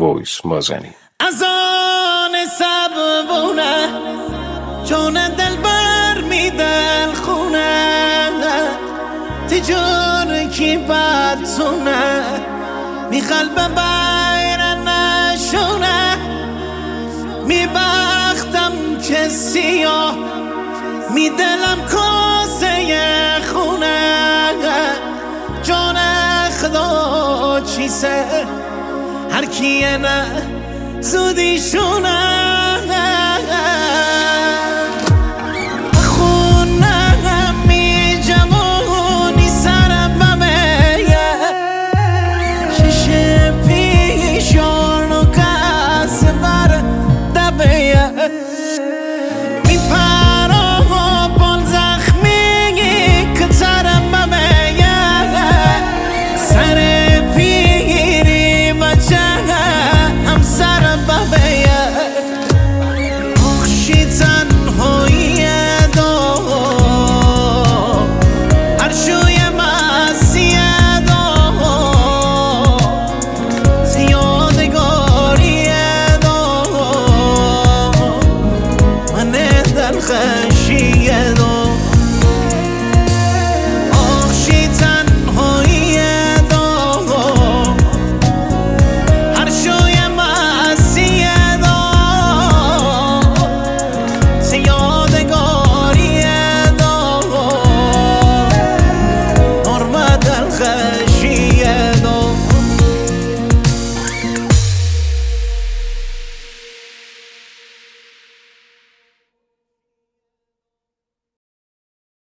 وایس مازنی. از آن سببونه جون دل بر میدل خونه تجور کی بدتونه می قلب بیر نشونه می بختم که سیاه می دلم کاسه خونه جان خدا چیسه هر کیه نه زودی شونه